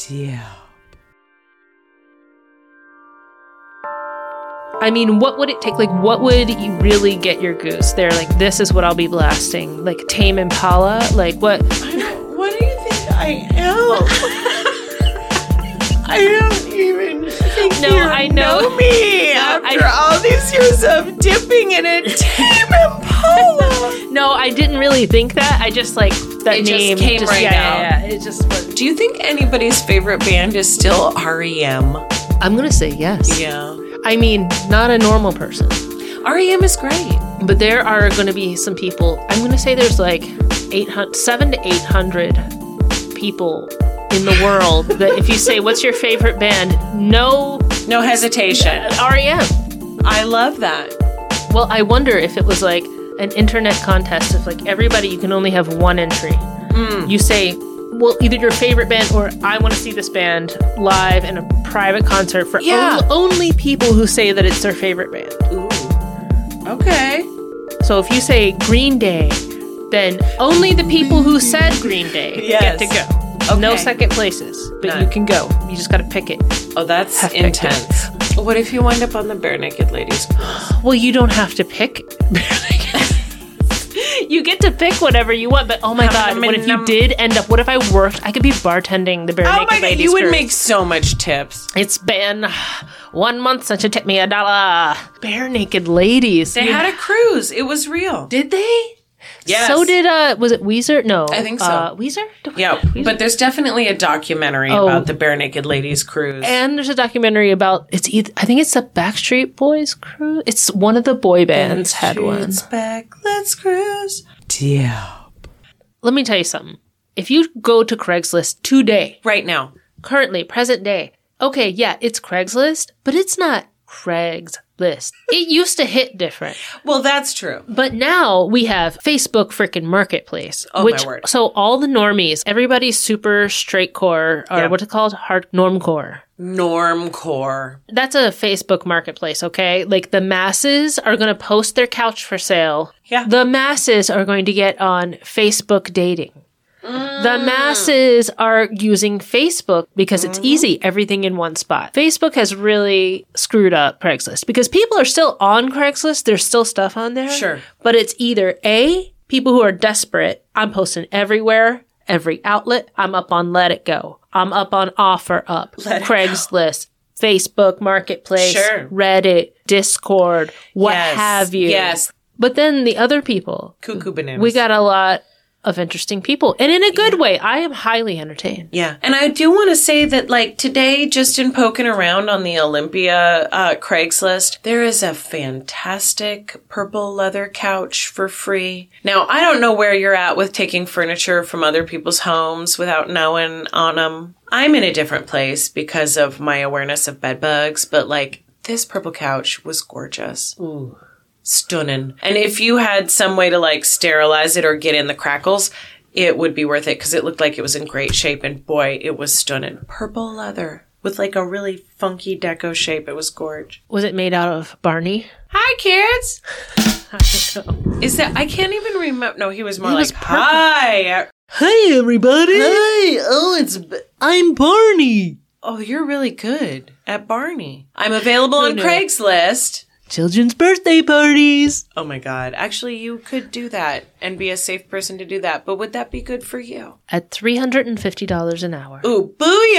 Yeah. I mean, what would it take? Like, what would you really get your goose? They're like, this is what I'll be blasting. Like, Tame Impala? Like, what? What do you think I am? I don't even think you know me after all these years of dipping in a Tame Impala. No, I didn't really think that. I just, like, that It name. just came right out. Yeah, it just was. Do you think anybody's favorite band is still REM? I'm going to say yes. Yeah. I mean, not a normal person. REM is great. But there are going to be some people, I'm going to say there's like 700 to 800 people in the world that if you say, what's your favorite band? No hesitation. REM. I love that. Well, I wonder if it was like an internet contest of like everybody, you can only have one entry. You say, well, either your favorite band or I want to see this band live in a private concert for only people who say that it's their favorite band. Ooh. Okay. So if you say Green Day, then only the people who said Green Day get to go. Okay. No second places, but None. you can go. You just got to pick it. Oh, that's Have intense. What if you wind up on the Bare Naked Ladies cruise? Well, you don't have to pick. You get to pick whatever you want, but oh my god, what if you did end up, what if I worked, I could be bartending the Bare Naked Ladies cruise. You would make so much tips. It's been 1 month since you tipped me $1. Bare Naked Ladies. They had a cruise. It was real. Did they? Yes. So did, was it Weezer? No. I think so. Weezer? Yeah, Weezer? but there's definitely a documentary about the Bare Naked Ladies cruise. And there's a documentary about, I think it's the Backstreet Boys cruise. It's one of the boy bands had one. Back, let's cruise. Yeah. Let me tell you something. If you go to Craigslist today, Right now. currently, present day, okay, yeah, it's Craigslist, but it's not Craigslist. It used to hit different. Well, that's true. But now we have Facebook frickin' Marketplace. Oh, my word. So all the normies, everybody's super straight core, or what's it called? Hard normcore. Normcore. That's a Facebook Marketplace, okay? Like the masses are going to post their couch for sale. Yeah. The masses are going to get on Facebook dating. The masses are using Facebook because it's easy, everything in one spot. Facebook has really screwed up Craigslist because people are still on Craigslist. There's still stuff on there. Sure. But it's either A, people who are desperate. I'm posting everywhere, every outlet. I'm up on Let It Go. I'm up on OfferUp, Craigslist, Facebook Marketplace, Sure. Reddit, Discord, what Yes. have you. Yes. But then the other people, Cuckoo bananas. we got a lot of interesting people. And in a good way. I am highly entertained. Yeah. And I do want to say that, like, today, just in poking around on the Olympia Craigslist, there is a fantastic purple leather couch for free. Now, I don't know where you're at with taking furniture from other people's homes without knowing on them. I'm in a different place because of my awareness of bed bugs, but, like, this purple couch was gorgeous. Ooh. Stunning. And if you had some way to like sterilize it or get in the crackles, it would be worth it because it looked like it was in great shape. And boy, it was stunning. Purple leather with like a really funky deco shape. It was gorge. Was it made out of Barney? Hi, kids. I don't know. Is that, I can't even remember. No, he was more He like, was purple. hi. Hey, everybody. Hi. Oh, I'm Barney. oh, you're really good at Barney. I'm available on knew? Craigslist. Children's birthday parties. Oh my God. Actually, you could do that and be a safe person to do that. But would that be good for you? At $350 an hour. Ooh,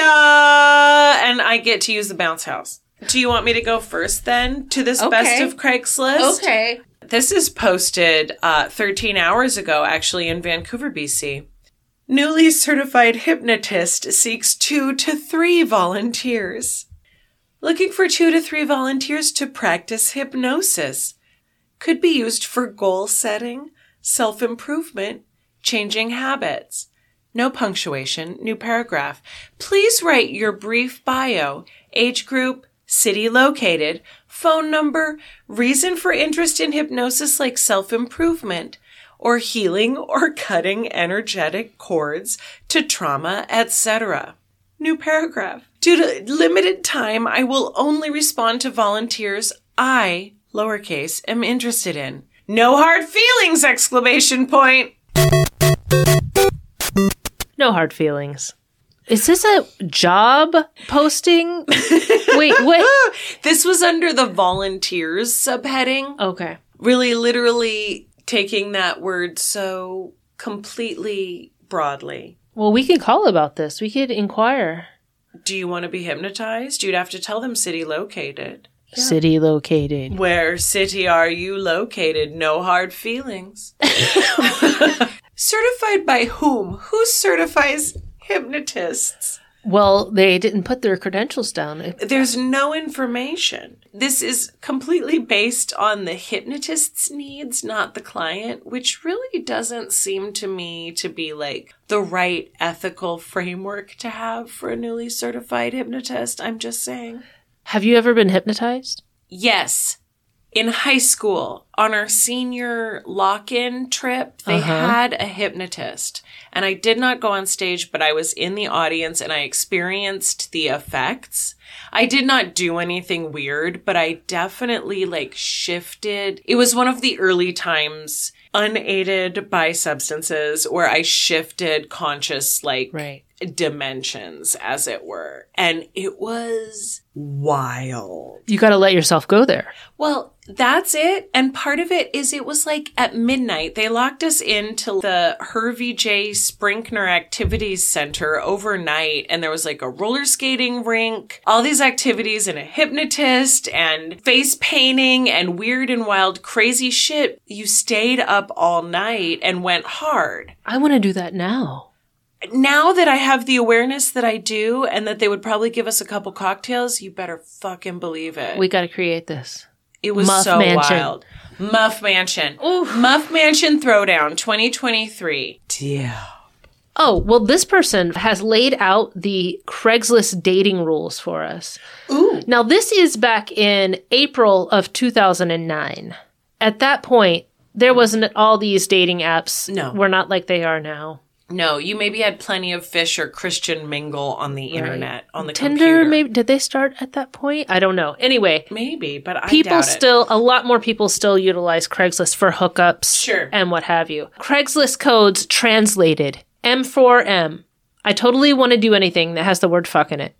booyah! And I get to use the bounce house. Do you want me to go first then to this best of Craigslist? Okay. This is posted 13 hours ago, actually, in Vancouver, BC. Newly certified hypnotist seeks 2 to 3 volunteers. Looking for 2 to 3 volunteers to practice hypnosis. Could be used for goal setting, self-improvement, changing habits. No punctuation, new paragraph. Please write your brief bio, age group, city located, phone number, reason for interest in hypnosis like self-improvement, or healing or cutting energetic cords to trauma, etc. New paragraph. Due to limited time, I will only respond to volunteers I, lowercase, am interested in. No hard feelings! Exclamation point. No hard feelings. Is this a job posting? Wait, what? This was under the volunteers subheading. Okay. Really, literally taking that word so completely broadly. Well, we could call about this. We could inquire. Do you want to be hypnotized? You'd have to tell them city located. Yeah. City located. Where city are you located? No hard feelings. Certified by whom? Who certifies hypnotists? Well, they didn't put their credentials down. There's no information. This is completely based on the hypnotist's needs, not the client, which really doesn't seem to me to be like the right ethical framework to have for a newly certified hypnotist. I'm just saying. Have you ever been hypnotized? Yes. In high school, on our senior lock-in trip, they had a hypnotist. And I did not go on stage, but I was in the audience and I experienced the effects. I did not do anything weird, but I definitely shifted. It was one of the early times, unaided by substances, where I shifted conscious, dimensions, as it were. And it was wild. You got to let yourself go there. Well, that's it. And part of it is it was at midnight. They locked us into the Hervey J. Sprinkner Activities Center overnight. And there was a roller skating rink, all these activities and a hypnotist and face painting and weird and wild crazy shit. You stayed up all night and went hard. I want to do that now. Now that I have the awareness that I do and that they would probably give us a couple cocktails, you better fucking believe it. We got to create this. It was Muff so Mansion. wild. Muff Mansion. Oof. Muff Mansion Throwdown 2023. Yeah. Oh, well, this person has laid out the Craigslist dating rules for us. Ooh. Now, this is back in April of 2009. At that point, there wasn't all these dating apps. No. Were not like they are now. No, you maybe had Plenty of Fish or Christian Mingle on the internet, on the Tinder, computer. maybe. Did they start at that point? I don't know. Anyway. Maybe, but I people doubt it. A lot more people still utilize Craigslist for hookups. Sure. And what have you. Craigslist codes translated. M4M. I totally want to do anything that has the word fuck in it.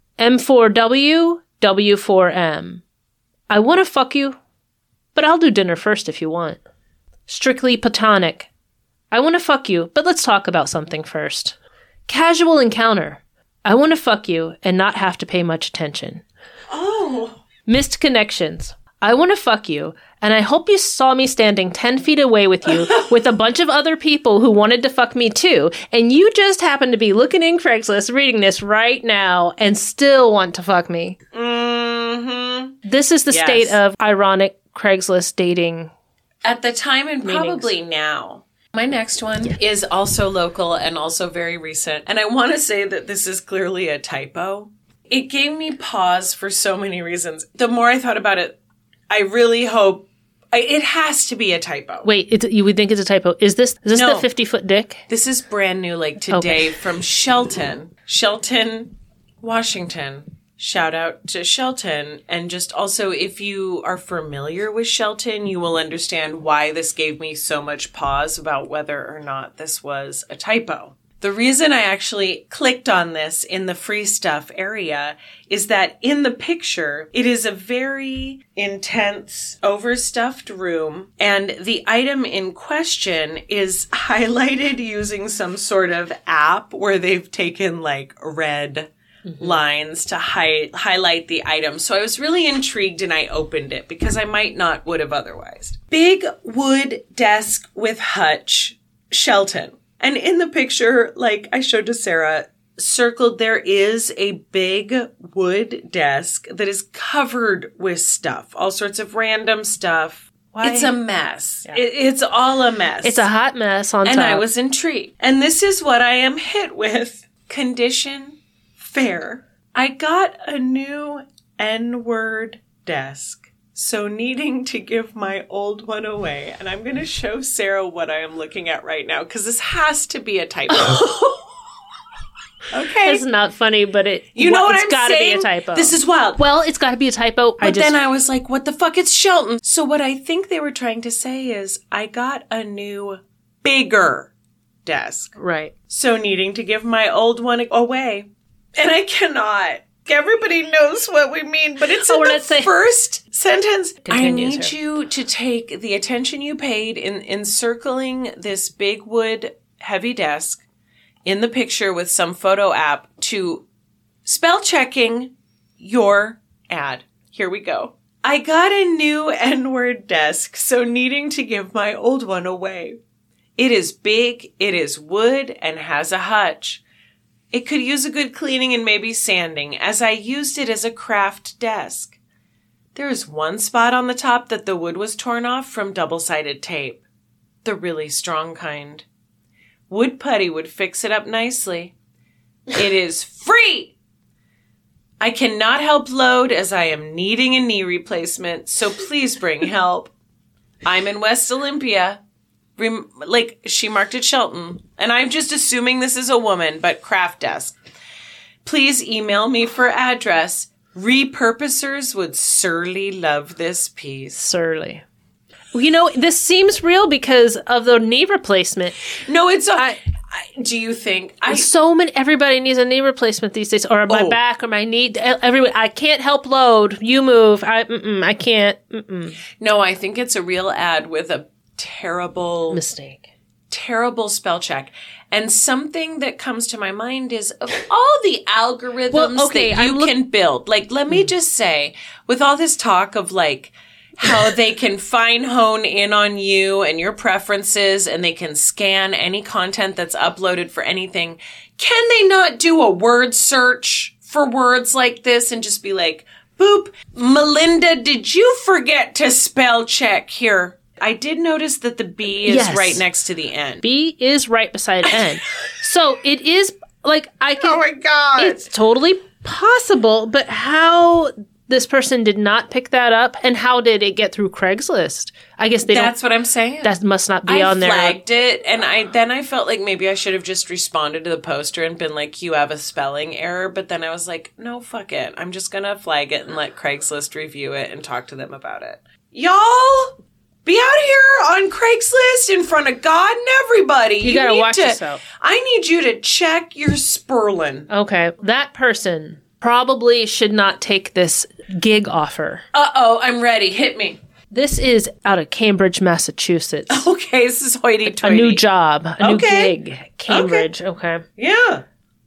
M4W, W4M. I want to fuck you, but I'll do dinner first if you want. Strictly platonic. I want to fuck you, but let's talk about something first. Casual encounter. I want to fuck you and not have to pay much attention. Oh. Missed connections. I want to fuck you, and I hope you saw me standing 10 feet away with you with a bunch of other people who wanted to fuck me too, and you just happen to be looking in Craigslist, reading this right now, and still want to fuck me. Mm-hmm. This is the state of ironic Craigslist dating. At the time and probably now. My next one is also local and also very recent. And I want to say that this is clearly a typo. It gave me pause for so many reasons. The more I thought about it, I really hope it has to be a typo. Wait, you would think it's a typo. Is this the 50-foot dick? This is brand new, today from Shelton, Washington. Shout out to Shelton. And just also, if you are familiar with Shelton, you will understand why this gave me so much pause about whether or not this was a typo. The reason I actually clicked on this in the free stuff area is that in the picture, it is a very intense, overstuffed room, and the item in question is highlighted using some sort of app where they've taken red lines to highlight the item. So I was really intrigued and I opened it because I might not would have otherwise. Big wood desk with hutch, Shelton. And in the picture, I showed to Sarah, circled, there is a big wood desk that is covered with stuff, all sorts of random stuff. Why? It's a mess. Yeah. It's all a mess. It's a hot mess on top. And I was intrigued. And this is what I am hit with. Condition fair. I got a new N-word desk, so needing to give my old one away. And I'm going to show Sarah what I am looking at right now, because this has to be a typo. Okay. It's not funny, but it's got to be a typo. This is wild. Well, it's got to be a typo. But then I was like, what the fuck? It's Shelton. So what I think they were trying to say is I got a new, bigger desk. Right. So needing to give my old one away. And I cannot. Everybody knows what we mean, but it's in the first sentence. I need you to take the attention you paid in encircling this big wood heavy desk in the picture with some photo app to spell checking your ad. Here we go. I got a new N-word desk, so needing to give my old one away. It is big, it is wood, and has a hutch. It could use a good cleaning and maybe sanding, as I used it as a craft desk. There is one spot on the top that the wood was torn off from double-sided tape. The really strong kind. Wood putty would fix it up nicely. It is free! I cannot help load as I am needing a knee replacement, so please bring help. I'm in West Olympia. She marked it Shelton. And I'm just assuming this is a woman, but craft desk. Please email me for address. Repurposers would surely love this piece. Surely. Well, this seems real because of the knee replacement. No, it's... do you think... everybody needs a knee replacement these days, or my back, or my knee. I can't help load. You move. I can't. No, I think it's a real ad with a terrible... mistake. Terrible spell check. And something that comes to my mind is of all the algorithms that you can build. Let me just say, with all this talk of how they can hone in on you and your preferences, and they can scan any content that's uploaded for anything. Can they not do a word search for words like this and just be like, boop, Melinda, did you forget to spell check here? I did notice that the B is right next to the N. B is right beside N. So it is oh my God. It's totally possible, but how... this person did not pick that up, and how did it get through Craigslist? I guess that's what I'm saying. That must not be on there. I flagged it, and I felt like maybe I should have just responded to the poster and been like, you have a spelling error, but then I was like, no, fuck it. I'm just gonna flag it and let Craigslist review it and talk to them about it. Y'all, be out here on Craigslist in front of God and everybody. You gotta watch yourself. I need you to check your Sperlin. Okay, that person probably should not take this gig offer. Uh-oh, I'm ready. Hit me. This is out of Cambridge, Massachusetts. Okay, this is hoity-toity. A new job, a new gig. Cambridge, okay. Yeah.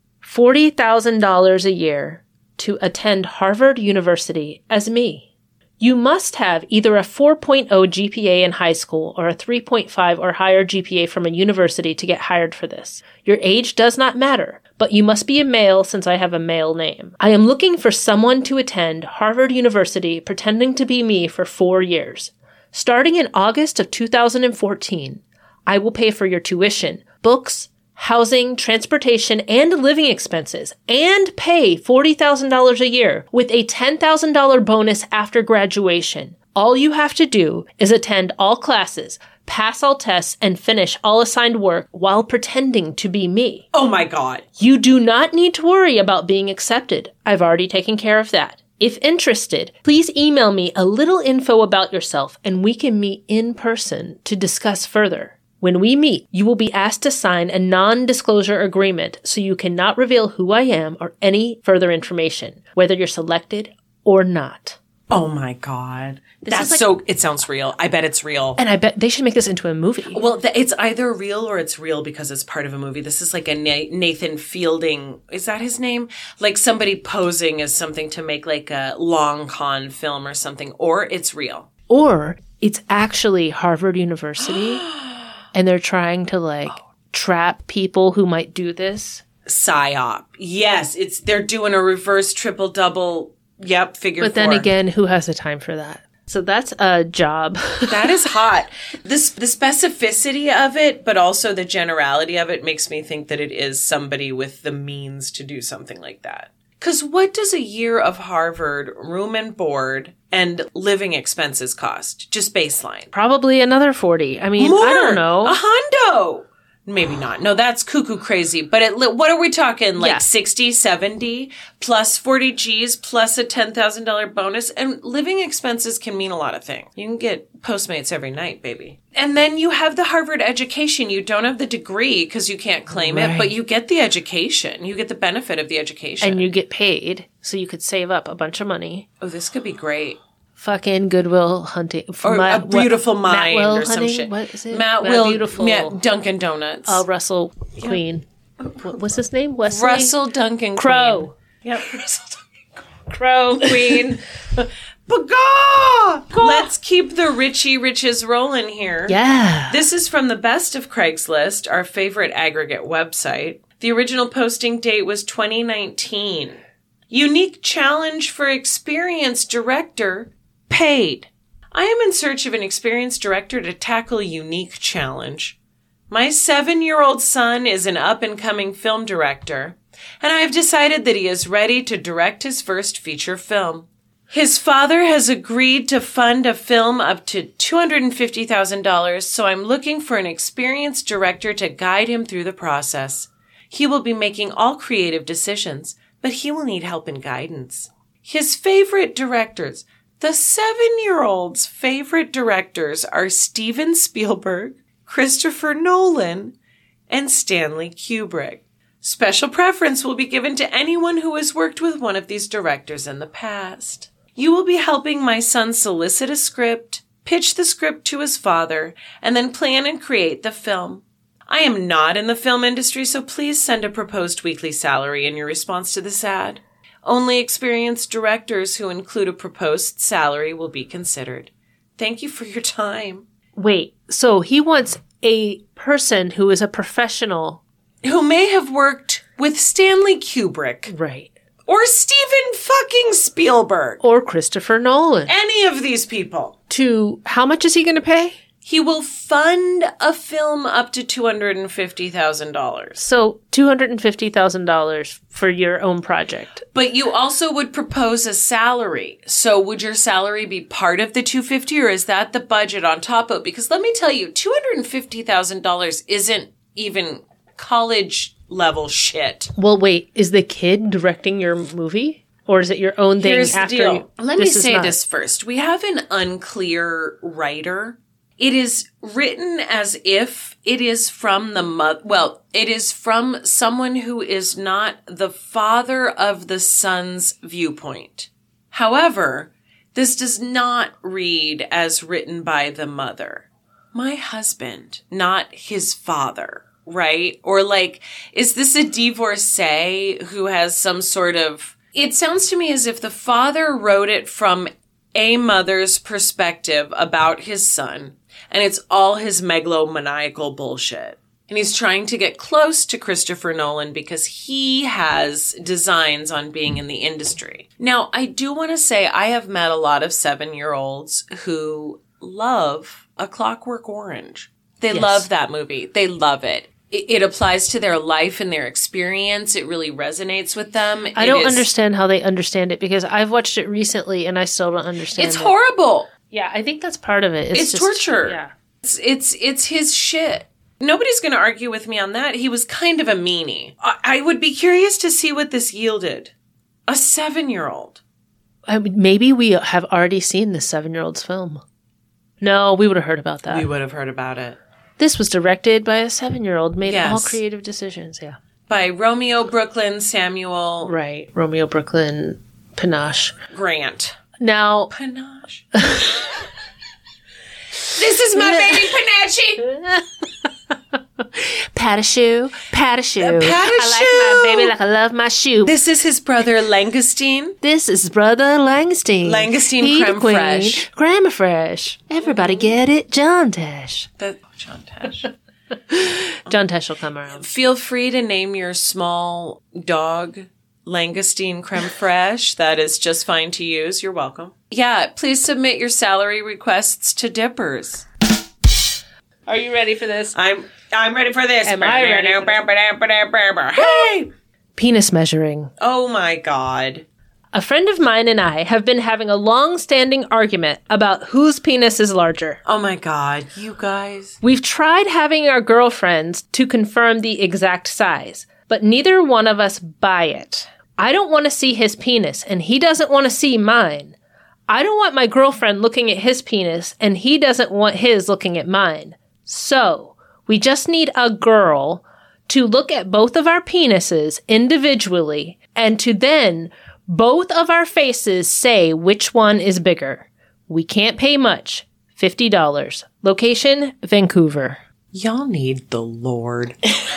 $40,000 a year to attend Harvard University as me. You must have either a 4.0 GPA in high school or a 3.5 or higher GPA from a university to get hired for this. Your age does not matter, but you must be a male since I have a male name. I am looking for someone to attend Harvard University pretending to be me for 4 years. Starting in August of 2014, I will pay for your tuition, books, housing, transportation, and living expenses, and pay $40,000 a year with a $10,000 bonus after graduation. All you have to do is attend all classes, pass all tests, and finish all assigned work while pretending to be me. Oh my God. You do not need to worry about being accepted. I've already taken care of that. If interested, please email me a little info about yourself and we can meet in person to discuss further. When we meet, you will be asked to sign a non-disclosure agreement so you cannot reveal who I am or any further information, whether you're selected or not. Oh my God. It sounds real. I bet it's real. And I bet they should make this into a movie. Well, it's either real or it's real because it's part of a movie. This is like a Nathan Fielding. Is that his name? Like somebody posing as something to make like a long con film or something. Or it's real. Or it's actually Harvard University. And they're trying to trap people who might do this. PSYOP. Yes, they're doing a reverse triple double. Yep, figure 4. But then again, who has the time for that? So that's a job. That is hot. The specificity of it, but also the generality of it makes me think that it is somebody with the means to do something like that. Because what does a year of Harvard, room and board, and living expenses cost? Just baseline. Probably another 40. I mean, More. I don't know. A hundo. Maybe not. No, that's cuckoo crazy. But what are we talking? Like Yeah. 60, 70 plus 40 G's plus a $10,000 bonus. And living expenses can mean a lot of things. You can get Postmates every night, baby. And then you have the Harvard education. You don't have the degree because you can't claim it, but you get the education. You get the benefit of the education. And you get paid, so you could save up a bunch of money. Oh, this could be great. Fucking Goodwill Hunting. Or a beautiful mind Matt Will or some Hunting? shit. What is it? Matt Will. Beautiful. Yeah, Dunkin' Donuts. Russell Queen. What's his name? Wesley? Russell Duncan Crowe. Queen. Yep. Russell Duncan Crowe Queen. Baga! Let's keep the Richie Riches rolling here. Yeah. This is from the Best of Craigslist, our favorite aggregate website. The original posting date was 2019. Unique challenge for experienced director, paid. I am in search of an experienced director to tackle a unique challenge. My 7-year-old son is an up-and-coming film director, and I have decided that he is ready to direct his first feature film. His father has agreed to fund a film up to $250,000, so I'm looking for an experienced director to guide him through the process. He will be making all creative decisions, but he will need help and guidance. His favorite directors, the 7-year-old's favorite directors, are Steven Spielberg, Christopher Nolan, and Stanley Kubrick. Special preference will be given to anyone who has worked with one of these directors in the past. You will be helping my son solicit a script, pitch the script to his father, and then plan and create the film. I am not in the film industry, so please send a proposed weekly salary in your response to this ad. Only experienced directors who include a proposed salary will be considered. Thank you for your time. Wait, so he wants a person who is a professional. Who may have worked with Stanley Kubrick. Right. Or Steven fucking Spielberg. Or Christopher Nolan. Any of these people. To, how much is he going to pay? He will fund a film up to $250,000. So $250,000 for your own project. But you also would propose a salary. So would your salary be part of the $250,000 or is that the budget on top of it? Because let me tell you, $250,000 isn't even college level shit. Well, wait, is the kid directing your movie? Or is it your own thing Here's after the deal. you? Let me say this first. We have an unclear writer. It is written as if it is from the mother. Well, it is from someone who is not the father of the son's viewpoint. However, this does not read as written by the mother. My husband, not his father, right? Or like, is this a divorcee who has some sort of... It sounds to me as if the father wrote it from a mother's perspective about his son. And it's all his megalomaniacal bullshit. And he's trying to get close to Christopher Nolan because he has designs on being in the industry. Now, I do want to say I have met a lot of 7-year-olds who love A Clockwork Orange. They love that movie. They love it. It applies to their life and their experience. It really resonates with them. I don't understand how they understand it because I've watched it recently and I still don't understand It's horrible. Yeah, I think that's part of it. It's just torture. Yeah. It's his shit. Nobody's going to argue with me on that. He was kind of a meanie. I would be curious to see what this yielded. A 7-year-old. Maybe we have already seen this 7-year-old's film. No, we would have heard about that. We would have heard about it. This was directed by a 7-year-old, made Yes. all creative decisions, yeah. By Romeo Brooklyn Samuel Right. Romeo Brooklyn Panache. Grant. Now, Panache. This is my baby Panache. Patashoe, Patashoe. Patashoe. I like my baby like I love my shoe. This is his brother Langustine. This is Brother Langustine. Langustine He Creme the queen. Fraiche. Creme Fraiche. Everybody get it? John Tesh. John Tesh. John Tesh will come around. Feel free to name your small dog Langustine Creme Fraiche. That is just fine to use. You're welcome. Yeah, please submit your salary requests to Dippers. Are you ready for this? I'm ready for this. Am I ready for Hey! Penis measuring. Oh my God. A friend of mine and I have been having a long-standing argument about whose penis is larger. Oh my God, you guys. We've tried having our girlfriends to confirm the exact size, but neither one of us buy it. I don't want to see his penis, and he doesn't want to see mine. I don't want my girlfriend looking at his penis, and he doesn't want his looking at mine. So, we just need a girl to look at both of our penises individually, and to then both of our faces say which one is bigger. We can't pay much. $50. Location, Vancouver. Y'all need the Lord.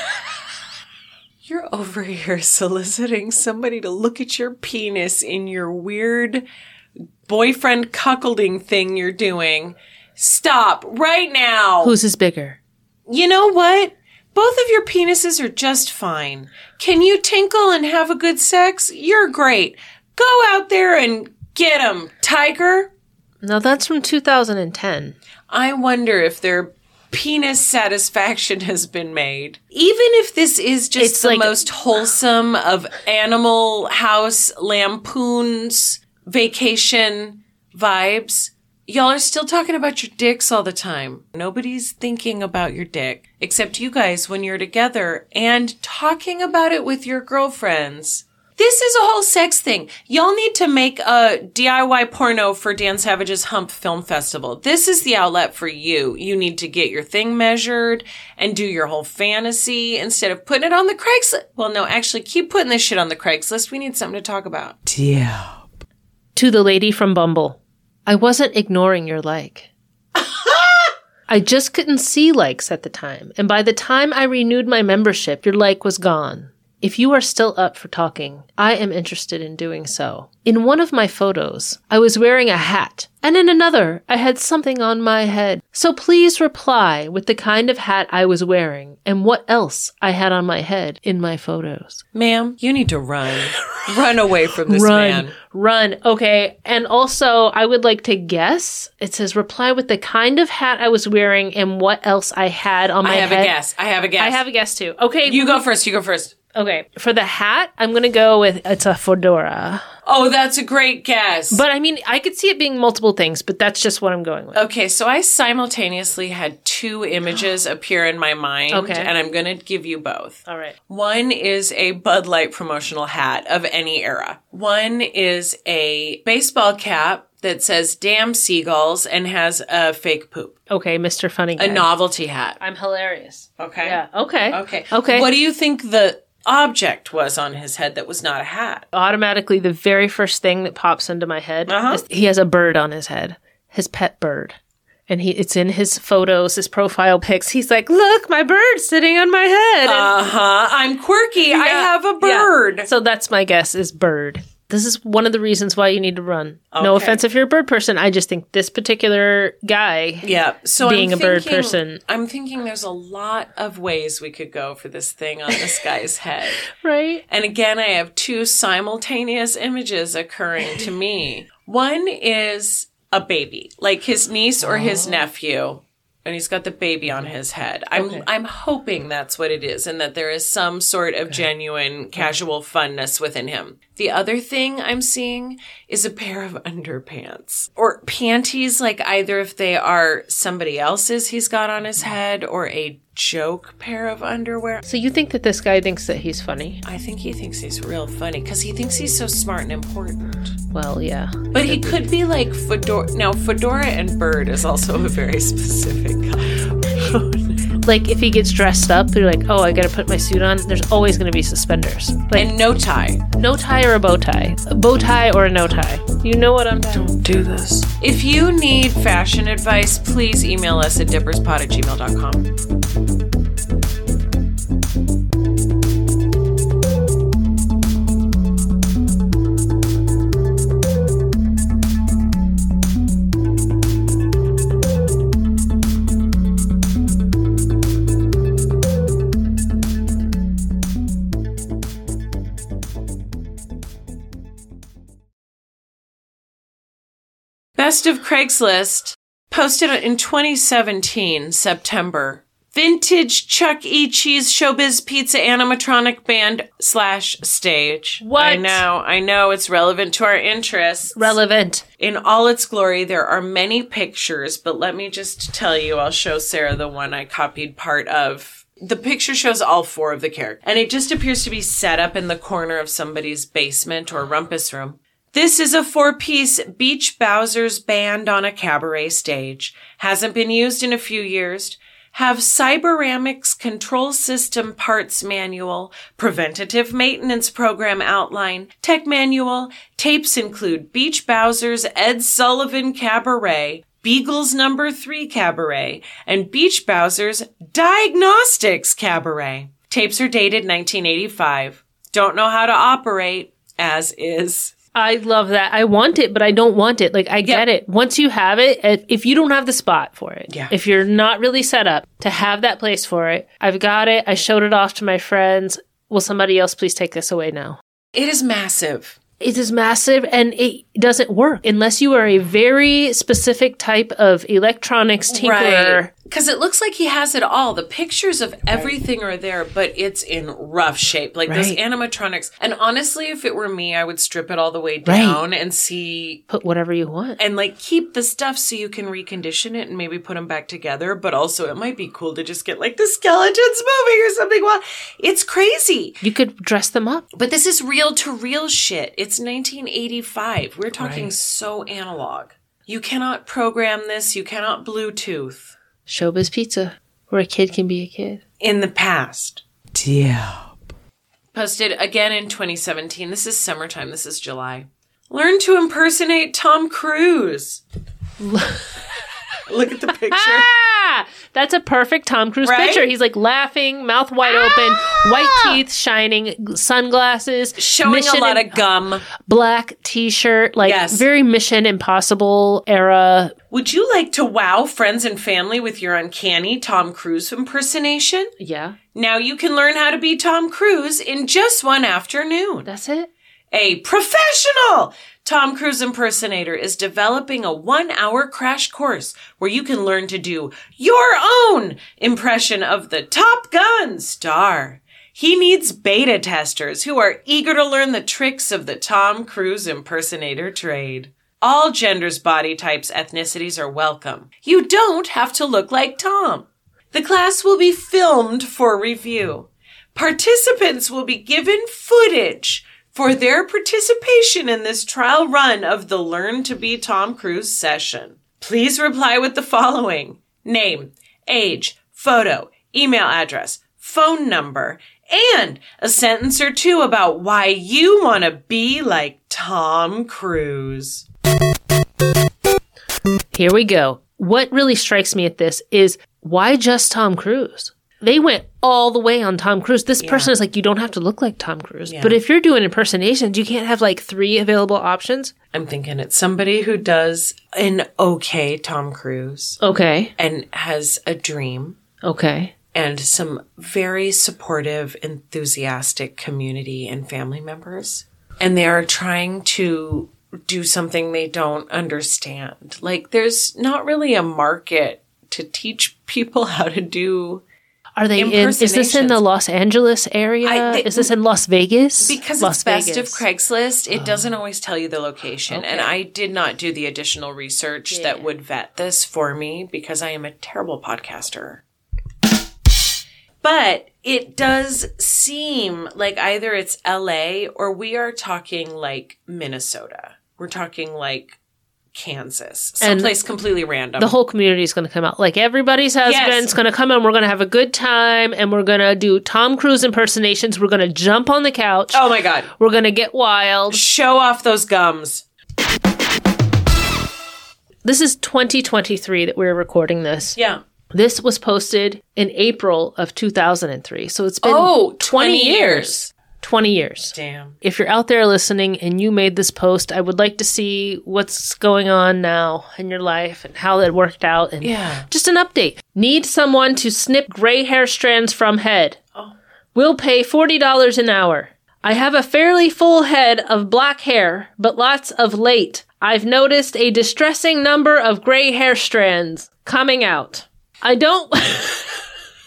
You're over here soliciting somebody to look at your penis in your weird boyfriend cuckolding thing you're doing. Stop right now. Whose is bigger? You know what? Both of your penises are just fine. Can you tinkle and have a good sex? You're great. Go out there and get 'em, tiger. No, that's from 2010. I wonder if their penis satisfaction has been made. Even if this is just the most wholesome of Animal House lampoons vacation vibes, y'all are still talking about your dicks all the time. Nobody's thinking about your dick except you guys when you're together and talking about it with your girlfriends. This is a whole sex thing. Y'all need to make a DIY porno for Dan Savage's Hump Film Festival. This is the outlet for you. You need to get your thing measured and do your whole fantasy instead of putting it on the Craigslist. Well, no, actually, keep putting this shit on the Craigslist. We need something to talk about. Yeah. To the lady from Bumble. I wasn't ignoring your like. I just couldn't see likes at the time, and by the time I renewed my membership, your like was gone. If you are still up for talking, I am interested in doing so. In one of my photos, I was wearing a hat, and in another, I had something on my head. So please reply with the kind of hat I was wearing and what else I had on my head in my photos. Ma'am, you need to run. Run away from this man. Run. Okay. And also, I would like to guess. It says reply with the kind of hat I was wearing and what else I had on my head. I have a guess. I have a guess too. Okay. You go first. Okay. For the hat, I'm going to go with it's a fedora. Oh, that's a great guess. But I mean, I could see it being multiple things, but that's just what I'm going with. Okay, so I simultaneously had two images appear in my mind, and I'm going to give you both. All right. One is a Bud Light promotional hat of any era. One is a baseball cap that says damn seagulls and has a fake poop. Okay, Mr. Funny Guy. A novelty hat. I'm hilarious. Okay. Yeah, okay. Okay. What do you think the object was on his head that was not a hat? Automatically, the very first thing that pops into my head is he has a bird on his head, his pet bird. And it's in his photos, his profile pics. He's like, look, my bird's sitting on my head. I'm quirky. Yeah. I have a bird. Yeah. So that's my guess is bird. This is one of the reasons why you need to run. Okay. No offense if you're a bird person. I just think this particular guy being a bird person. I'm thinking there's a lot of ways we could go for this thing on this guy's head. Right. And again, I have two simultaneous images occurring to me. One is a baby, like his niece or his nephew. And he's got the baby on his head. I'm hoping that's what it is and that there is some sort of genuine casual funness within him. The other thing I'm seeing is a pair of underpants or panties, like either if they are somebody else's he's got on his head or a joke pair of underwear. So you think that this guy thinks that he's funny? I think he thinks he's real funny because he thinks he's so smart and important. Well, yeah. But he could be like Fedora. Now, Fedora and bird is also a very specific Like, if he gets dressed up, they're like, oh, I gotta put my suit on. There's always gonna be suspenders. Like, and no tie. No tie or a bow tie. A bow tie or a no tie. You know what I'm talking about. Don't do this. If you need fashion advice, please email us at dipperspot@gmail.com. Best of Craigslist posted in 2017, September. Vintage Chuck E. Cheese Showbiz Pizza Animatronic Band / stage. What? I know, it's relevant to our interests. Relevant. In all its glory, there are many pictures, but let me just tell you, I'll show Sarah the one I copied part of. The picture shows all 4 of the characters, and it just appears to be set up in the corner of somebody's basement or rumpus room. This is a 4-piece Beach Bowser's band on a cabaret stage. Hasn't been used in a few years. Have Cyberamics control system parts manual, preventative maintenance program outline, tech manual. Tapes include Beach Bowser's Ed Sullivan Cabaret, Beagles No. 3 Cabaret, and Beach Bowser's Diagnostics Cabaret. Tapes are dated 1985. Don't know how to operate, as is. I love that. I want it, but I don't want it. Like, I get it. Once you have it, if you don't have the spot for it, if you're not really set up to have that place for it, I've got it. I showed it off to my friends. Will somebody else please take this away now? It is massive. It is massive, and it doesn't work unless you are a very specific type of electronics tinkerer. Right. Because it looks like he has it all. The pictures of everything are there, but it's in rough shape. Like those animatronics. And honestly, if it were me, I would strip it all the way down and see. Put whatever you want. And like keep the stuff so you can recondition it and maybe put them back together. But also it might be cool to just get like the skeletons moving or something. Well, it's crazy. You could dress them up. But this is reel to reel shit. It's 1985. We're talking so analog. You cannot program this. You cannot Bluetooth. Showbiz Pizza, where a kid can be a kid. In the past. Posted again in 2017. This is summertime. This is July. Learn to impersonate Tom Cruise. Look at the picture. That's a perfect Tom Cruise picture. He's like laughing, mouth wide open, white teeth shining, sunglasses. Showing a lot of gum. Black t-shirt, like very Mission Impossible era. Would you like to wow friends and family with your uncanny Tom Cruise impersonation? Yeah. Now you can learn how to be Tom Cruise in just one afternoon. That's it? A professional Tom Cruise impersonator is developing a 1-hour crash course where you can learn to do your own impression of the Top Gun star. He needs beta testers who are eager to learn the tricks of the Tom Cruise impersonator trade. All genders, body types, ethnicities are welcome. You don't have to look like Tom. The class will be filmed for review. Participants will be given footage for their participation in this trial run of the Learn to be Tom Cruise session. Please reply with the following: name, age, photo, email address, phone number, and a sentence or two about why you want to be like Tom Cruise. Here we go. What really strikes me at this is, why just Tom Cruise? They went all the way on Tom Cruise. This person is like, you don't have to look like Tom Cruise. But if you're doing impersonations, you can't have like 3 available options. I'm thinking it's somebody who does an okay Tom Cruise. Okay. And has a dream. Okay. And some very supportive, enthusiastic community and family members. And they are trying to do something they don't understand. Like, there's not really a market to teach people how to do. Are they in? Is this in the Los Angeles area? Is this in Las Vegas? Because it's best of Craigslist, it doesn't always tell you the location. Okay. And I did not do the additional research that would vet this for me because I am a terrible podcaster. But it does seem like either it's LA or we are talking like Minnesota. We're talking like Kansas, someplace completely random. The whole community is going to come out. Like, everybody's husband's going to come and we're going to have a good time, and we're going to do Tom Cruise impersonations. We're going to jump on the couch. Oh my God. We're going to get wild. Show off those gums. This is 2023 that we're recording this. Yeah. This was posted in April of 2003. So it's been 20 years. 20 years. Damn. If you're out there listening and you made this post, I would like to see what's going on now in your life and how it worked out. And just an update. Need someone to snip gray hair strands from head. Oh. Will pay $40 an hour. I have a fairly full head of black hair, but lots of late. I've noticed a distressing number of gray hair strands coming out. I don't...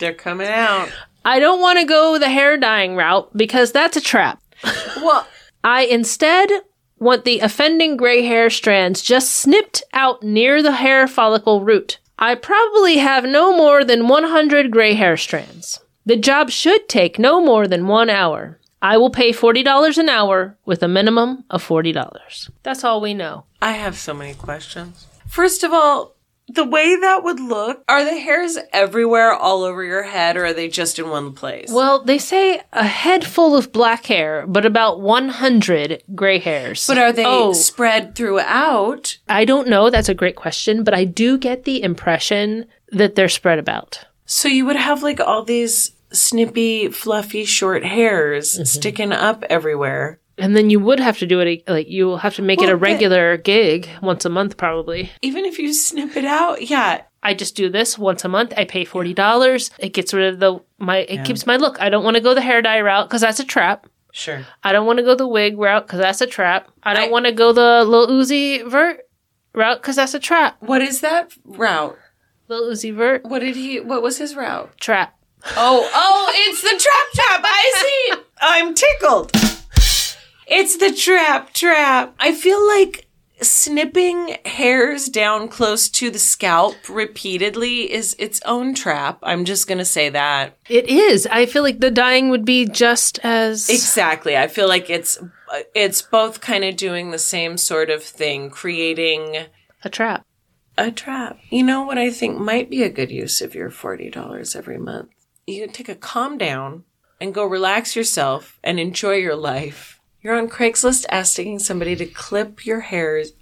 They're coming out. I don't want to go the hair dyeing route because that's a trap. Well, I instead want the offending gray hair strands just snipped out near the hair follicle root. I probably have no more than 100 gray hair strands. The job should take no more than 1 hour. I will pay $40 an hour with a minimum of $40. That's all we know. I have so many questions. First of all, the way that would look, are the hairs everywhere all over your head, or are they just in one place? Well, they say a head full of black hair, but about 100 gray hairs. But are they spread throughout? I don't know. That's a great question, but I do get the impression that they're spread about. So you would have like all these snippy, fluffy, short hairs sticking up everywhere. And then you would have to do it, like, you'll have to make it a regular gig once a month, probably. Even if you snip it out, yeah. I just do this once a month. I pay $40. It gets rid of it keeps my look. I don't want to go the hair dye route because that's a trap. Sure. I don't want to go the wig route because that's a trap. I don't want to go the Lil Uzi Vert route because that's a trap. What is that route? Lil Uzi Vert. What was his route? Trap. Oh, it's the trap. I see. I'm tickled. It's the trap. I feel like snipping hairs down close to the scalp repeatedly is its own trap. I'm just going to say that. It is. I feel like the dyeing would be just as... Exactly. I feel like it's both kind of doing the same sort of thing, creating... a trap. A trap. You know what I think might be a good use of your $40 every month? You can take a calm down and go relax yourself and enjoy your life. You're on Craigslist asking somebody to clip your hairs.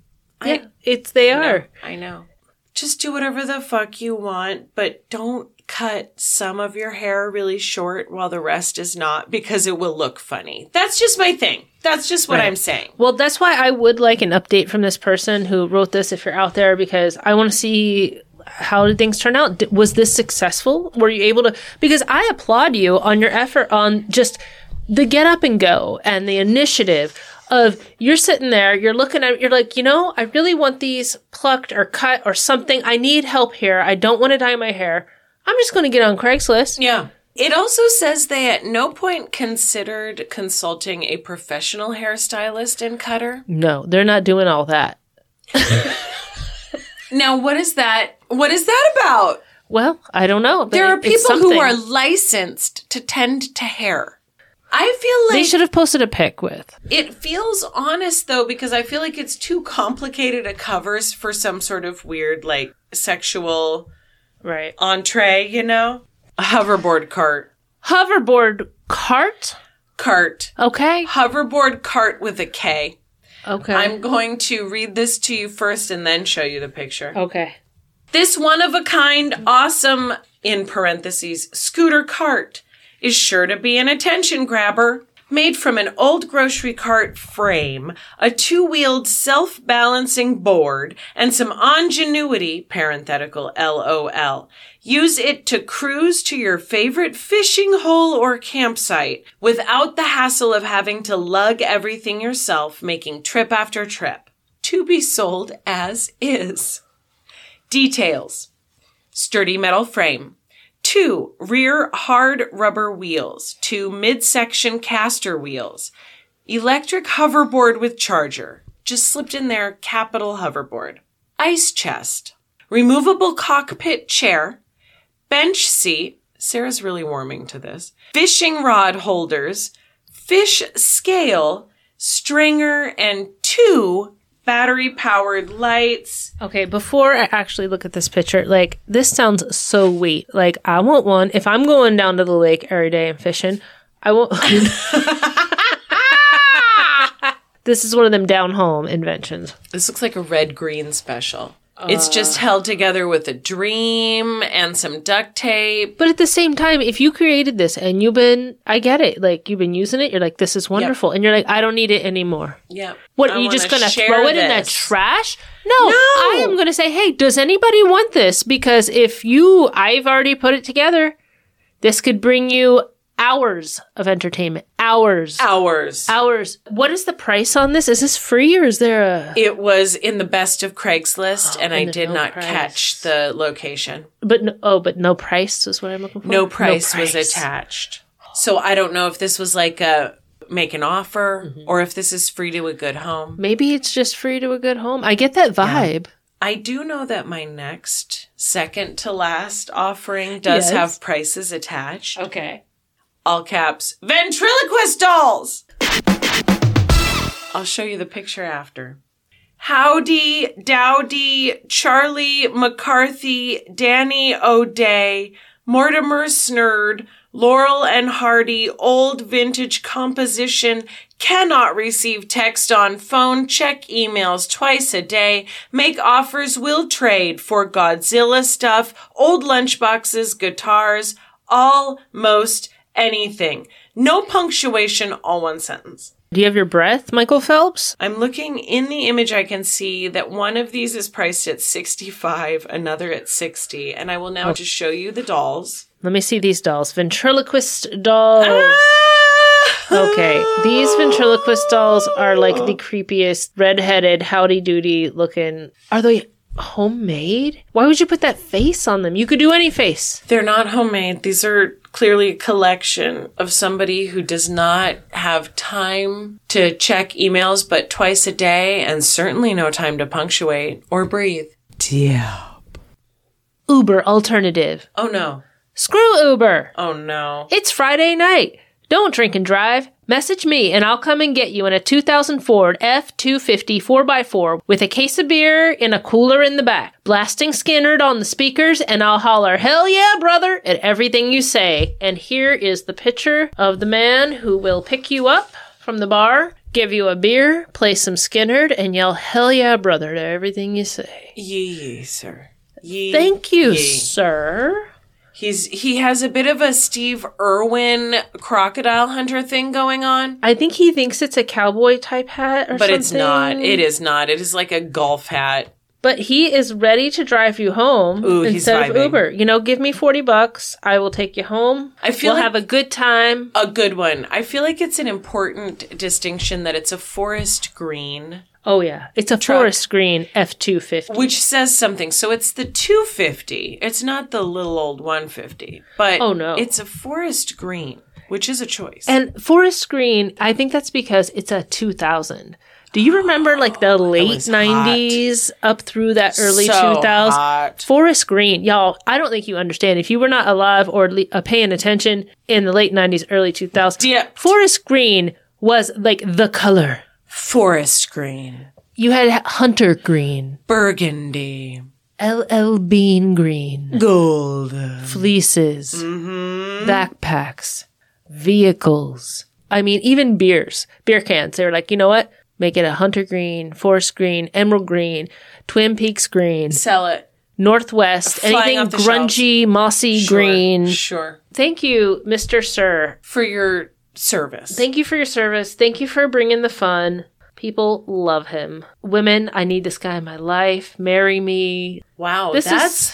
They are. I know. Just do whatever the fuck you want, but don't cut some of your hair really short while the rest is not, because it will look funny. That's just my thing. That's just what I'm saying. Well, that's why I would like an update from this person who wrote this, if you're out there, because I want to see... how did things turn out? Was this successful? Were you able to... Because I applaud you on your effort on just the get up and go and the initiative of you're sitting there, you're looking at it, you're like, I really want these plucked or cut or something. I need help here. I don't want to dye my hair. I'm just going to get on Craigslist. Yeah. It also says they at no point considered consulting a professional hairstylist and cutter. No, they're not doing all that. Now, what is that? What is that about? Well, I don't know. There are people who are licensed to tend to hair. I feel like... They should have posted a pic with. It feels honest, though, because I feel like it's too complicated a covers for some sort of weird, like, sexual entree, A hoverboard cart. Hoverboard cart? Cart. Okay. Hoverboard cart with a K. Okay. I'm going to read this to you first and then show you the picture. Okay. This one-of-a-kind, awesome, in parentheses, scooter cart is sure to be an attention grabber. Made from an old grocery cart frame, a two-wheeled self-balancing board, and some ingenuity, parenthetical LOL. Use it to cruise to your favorite fishing hole or campsite without the hassle of having to lug everything yourself, making trip after trip. To be sold as is. Details. Sturdy metal frame. 2 rear hard rubber wheels. 2 midsection caster wheels. Electric hoverboard with charger. Just slipped in there, capital hoverboard. Ice chest. Removable cockpit chair. Bench seat. Sarah's really warming to this. Fishing rod holders. Fish scale. Stringer and 2 battery-powered lights. Okay, before I actually look at this picture, like, this sounds so sweet. Like, I want one. If I'm going down to the lake every day and fishing, I won't... This is one of them down-home inventions. This looks like a red-green special. It's just held together with a dream and some duct tape. But at the same time, if you created this and I get it. Like, you've been using it. You're like, this is wonderful. Yep. And you're like, I don't need it anymore. Yeah. What, are you just going to throw it in the trash? No. I am going to say, hey, does anybody want this? Because I've already put it together. This could bring you hours of entertainment. Hours. Hours. What is the price on this? Is this free or is there a... It was in the best of Craigslist, and I and did no not price. catch the location. But no price is what I'm looking for? No price was attached. So I don't know if this was like a make an offer or if this is free to a good home. Maybe it's just free to a good home. I get that vibe. Yeah. I do know that my next second to last offering does have prices attached. Okay. All caps, ventriloquist dolls! I'll show you the picture after. Howdy, Dowdy, Charlie McCarthy, Danny O'Day, Mortimer Snurd, Laurel and Hardy, old vintage composition, cannot receive text on phone, check emails twice a day, make offers, will trade for Godzilla stuff, old lunchboxes, guitars, almost anything. No punctuation, all one sentence. Do you have your breath, Michael Phelps? I'm looking in the image. I can see that one of these is priced at $65, another at $60, and I will now just show you the dolls. Let me see these dolls. Ventriloquist dolls. Okay, these ventriloquist dolls are like the creepiest, redheaded, howdy-doody looking. Are they homemade? Why would you put that face on them? You could do any face. They're not homemade. These are clearly a collection of somebody who does not have time to check emails but twice a day, and certainly no time to punctuate or breathe. Uber alternative. Oh no. Screw Uber. Oh no. It's Friday night. Don't drink and drive. Message me and I'll come and get you in a 2000 Ford F-250 4x4 with a case of beer in a cooler in the back, blasting Skynyrd on the speakers, and I'll holler, "Hell yeah, brother," at everything you say. And here is the picture of the man who will pick you up from the bar, give you a beer, play some Skynyrd, and yell, "Hell yeah, brother," to everything you say. Yee, sir. Yee, Thank you, yee. sir. He has a bit of a Steve Irwin crocodile hunter thing going on. I think he thinks it's a cowboy type hat or but something. it's not. It is not. It is like a golf hat. But he is ready to drive you home instead of Uber. You know, give me $40. I will take you home. I feel we'll like have a good time. A good one. I feel like it's an important distinction that it's a forest green. Oh, yeah. It's a forest green F-250. Which says something. So it's the 250. It's not the little old 150. But it's a forest green, which is a choice. And forest green, I think that's because it's a 2000. Do you remember like the late 90s up through that early 2000s? Hot. Forest green. Y'all, I don't think you understand. If you were not alive or paying attention in the late 90s, early 2000s, forest green was like the color. Forest green. You had hunter green. Burgundy. LL Bean green. Gold. Fleeces. Backpacks. Vehicles. I mean, even beers. Beer cans. They were like, you know what? Make it a hunter green, forest green, emerald green, Twin Peaks green. Sell it. Northwest. Flying anything grungy, shelves. mossy green. Sure. Thank you, Mr. Sir. For your service. Thank you for your service. Thank you for bringing the fun. People love him. Women, I need this guy in my life. Marry me. Wow, that's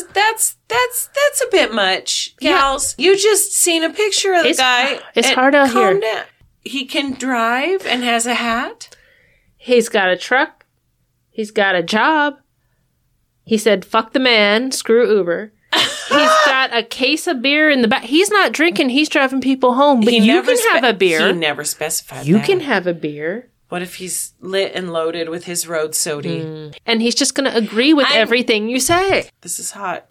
a bit much, gals. You just seen a picture of the guy. It's hard out here. Calm down. He can drive and has a hat. He's got a truck. He's got a job. He said, "Fuck the man, screw Uber." He's got a case of beer in the back. He's not drinking. He's driving people home. But you can have a beer. He never specified You that. can have a beer. What if he's lit and loaded with his road sody? And he's just going to agree with everything you say. This is hot.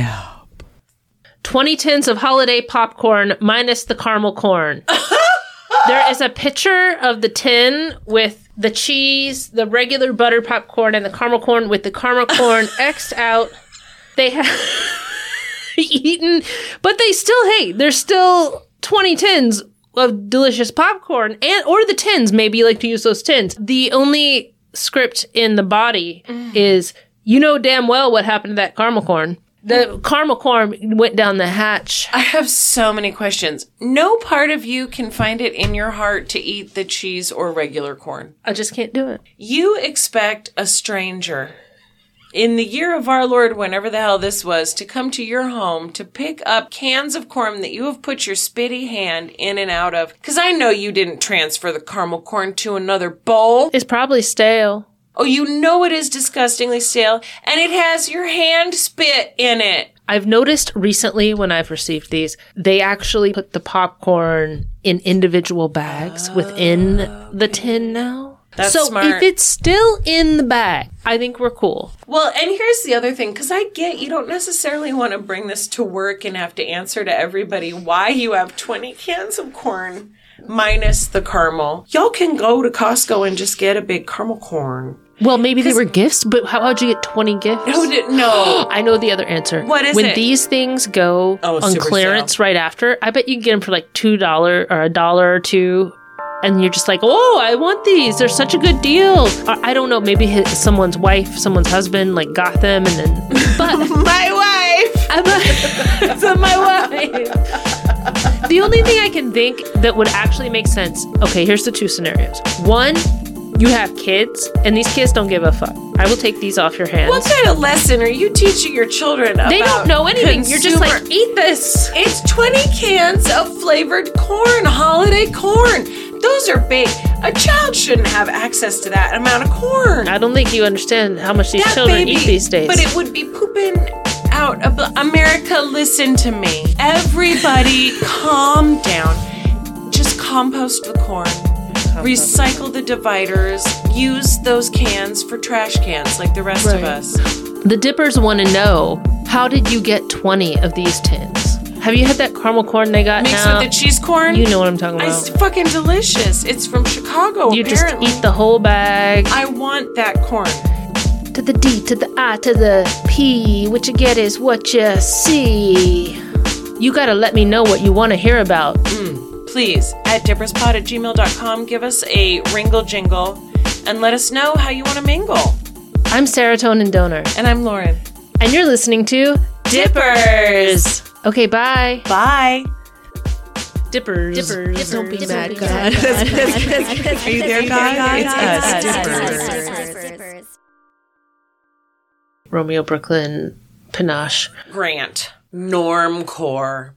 20 tins of holiday popcorn minus the caramel corn. There is a picture of the tin with the cheese, the regular butter popcorn, and the caramel corn with the caramel corn X'd out. They have eaten, but there's still 20 tins of delicious popcorn, or the tins. Maybe you like to use those tins. The only script in the body is, you know damn well what happened to that caramel corn. The caramel corn went down the hatch. I have so many questions. No part of you can find it in your heart to eat the cheese or regular corn. I just can't do it. You expect a stranger in the year of our Lord, whenever the hell this was, to come to your home to pick up cans of corn that you have put your spitty hand in and out of. Because I know you didn't transfer the caramel corn to another bowl. It's probably stale. Oh, you know it is disgustingly stale, and it has your hand spit in it. I've noticed recently when I've received these, they actually put the popcorn in individual bags within the tin now. That's so smart. if it's still in the bag, I think we're cool. Well, and here's the other thing, because I get you don't necessarily want to bring this to work and have to answer to everybody why you have 20 cans of corn minus the caramel. Y'all can go to Costco and just get a big caramel corn. Well, maybe they were gifts, but how'd you get 20 gifts? No. I know the other answer. What is when it? When these things go on super clearance sale. right after, I bet you can get them for like $2 or $1 or $2. And you're just like, oh, I want these. They're such a good deal. Or, I don't know. Maybe someone's wife, someone's husband, like got them, and then. But my wife. My wife. The only thing I can think that would actually make sense. Okay, here's the two scenarios. One, you have kids, and these kids don't give a fuck. I will take these off your hands. What kind of lesson are you teaching your children about? They don't know anything. You're just like, eat this. It's 20 cans of flavored corn, holiday corn. Those are big. A child shouldn't have access to that amount of corn. I don't think you understand how much these children eat these days. But it would be pooping out. America, listen to me. Everybody calm down. Just compost the corn. Recycle the dividers. Use those cans for trash cans like the rest of us. The dippers want to know, how did you get 20 of these tins? Have you had that caramel corn they got Mixed now? with the cheese corn? You know what I'm talking about. It's fucking delicious. It's from Chicago, You apparently. just eat the whole bag. I want that corn. To the D, to the I, to the P. What you get is what you see. You gotta let me know what you want to hear about. Please, at dipperspod@gmail.com, give us a ringle jingle and let us know how you want to mingle. I'm Serotonin Donor. And I'm Lauren. And you're listening to Dippers. Okay, bye. Bye. Dippers. Don't be mad, God. Are you there, God? It's us, Dippers. Romeo Brooklyn Panache. Grant. Normcore.